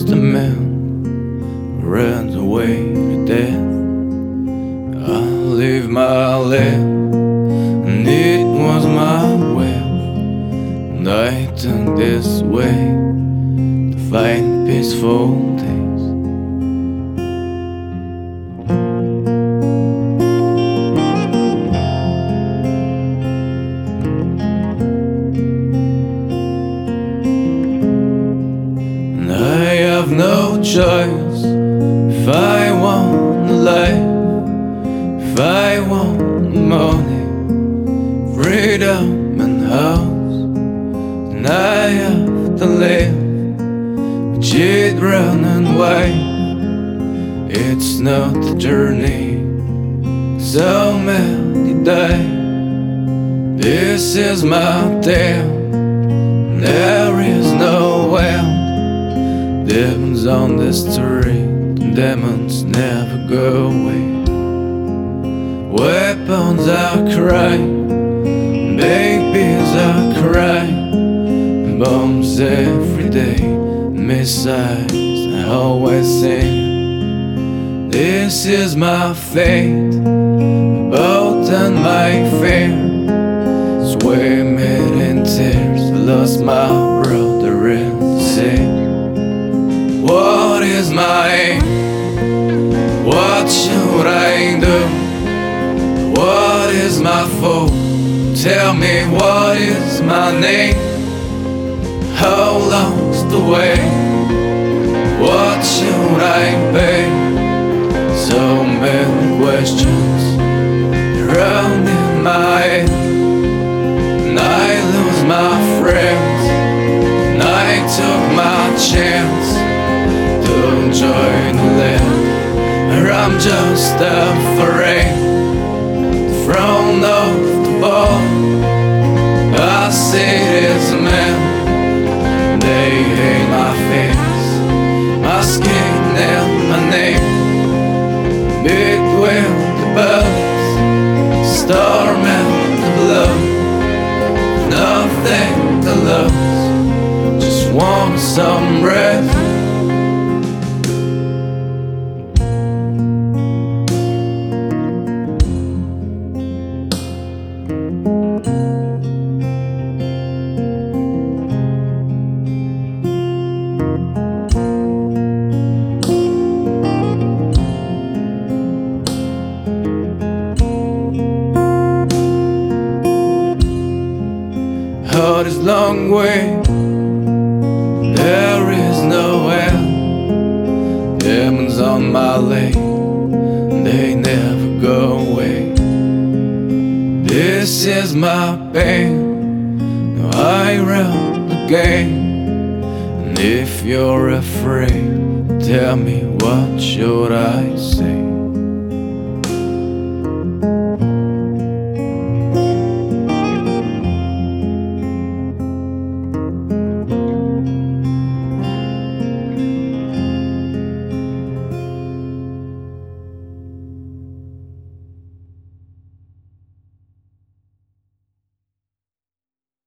just a man who runs away to death. I live my life, and it was my will, and I took this way to find peaceful days. And I have no choice if I want life, if I want money, freedom and house. Then I have to live with children and wife. It's not a journey, so many die. This is my tale, there is no end. Demons on the street, demons never go away. Weapons are crying, babies are crying, bombs every day, missiles I always sing. This is my fate, boat and my fear, swimming in tears. I lost my brother in the sea. What is my aim? What should I do? What is my fault? Tell me, what is my name? How long's the way? What should I pay? So many questions around in my head, and I lose my friends, and I took my chance to join the land where I'm just afraid. Thrown off the ball, I see this man. They hate my face, my skin and my name. Between the bullets, storm and the blood, nothing to lose, just want some rest. This long way, there is no end. Demons on my lane, they never go away. This is my pain, now I run the game. And if you're afraid, tell me, what should I say?